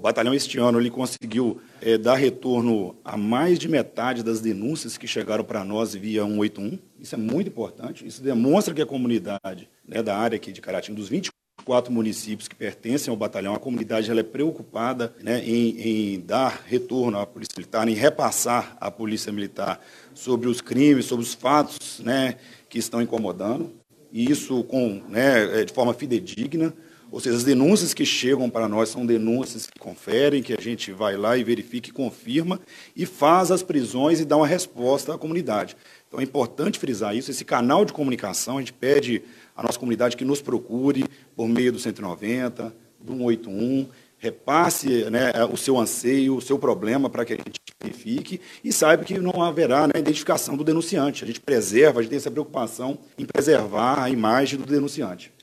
batalhão este ano ele conseguiu dar retorno a mais de metade das denúncias que chegaram para nós via 181. Isso é muito importante. Isso demonstra que a comunidade, né, da área aqui de Caratinga, dos 24 municípios que pertencem ao batalhão, a comunidade ela é preocupada, né, em dar retorno à Polícia Militar, em repassar à Polícia Militar sobre os crimes, sobre os fatos, né, que estão incomodando, e isso de forma fidedigna. Ou seja, as denúncias que chegam para nós são denúncias que conferem, que a gente vai lá e verifica e confirma, e faz as prisões e dá uma resposta à comunidade. Então é importante frisar isso, esse canal de comunicação, a gente pede à nossa comunidade que nos procure por meio do 190, do 181, repasse, né, o seu anseio, o seu problema para que a gente verifique e saiba que não haverá, né, identificação do denunciante. A gente preserva, a gente tem essa preocupação em preservar a imagem do denunciante.